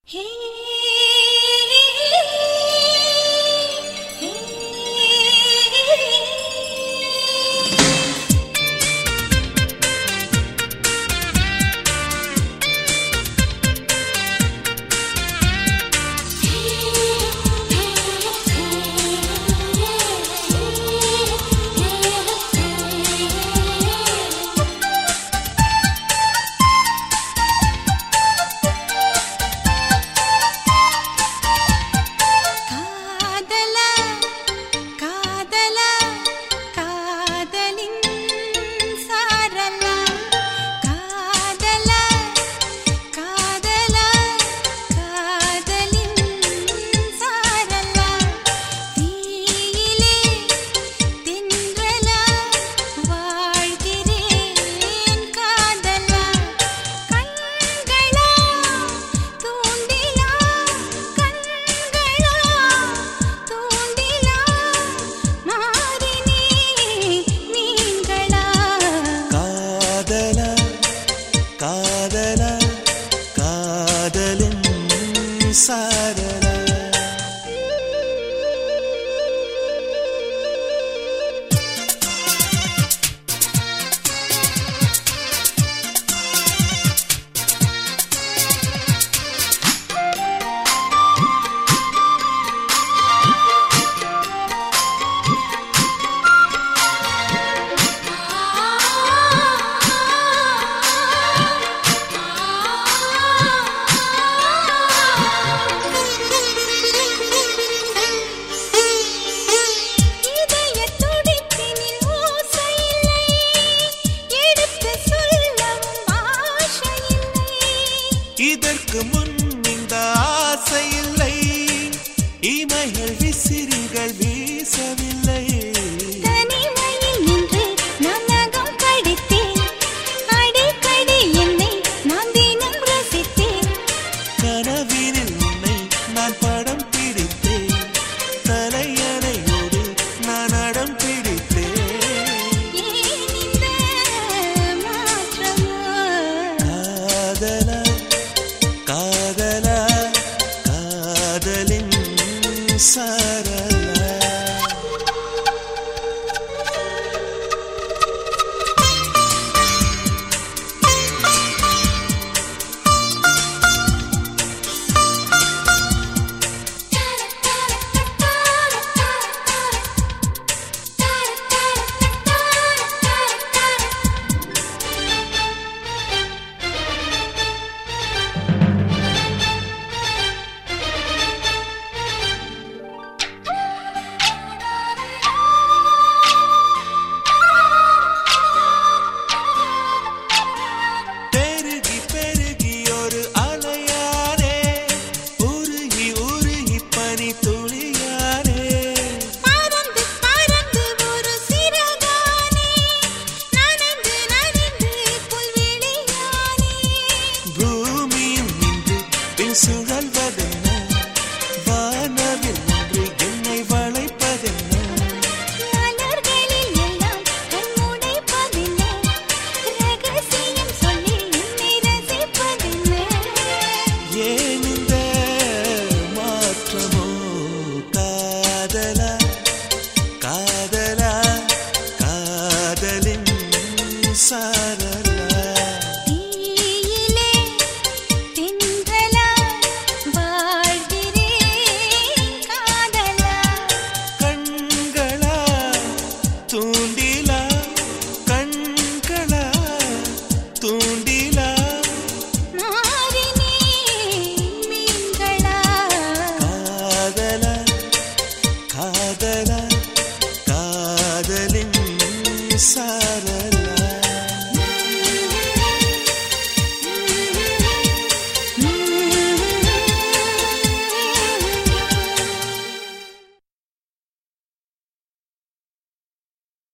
இதற்கு முன் இந்த ஆசை இல்லை, இமைகள் விசிறிகள் வீசவில்லை. தனிமையில் நின்று நான் நகம் கடித்தேன், அடிக்கடி என்னை நான் தினம் ரசித்தேன். கனவினில் உன்னை நான் படம் பிடித்தேன், தலையணையோடு நான் அடம் பிடித்தேன். ஏன் இந்த மாற்றமோ? காதலா காதலா காதலின் சாரலா. சுழல்வதென்ன வானவில் ஒன்று என்னை வளைப்பதென்ன, மலர்களில் எல்லாம் கண்முடைப்பதென்ன, ரகசியம் சொல்லி என்னை ரசிப்பதென்ன. ஏன்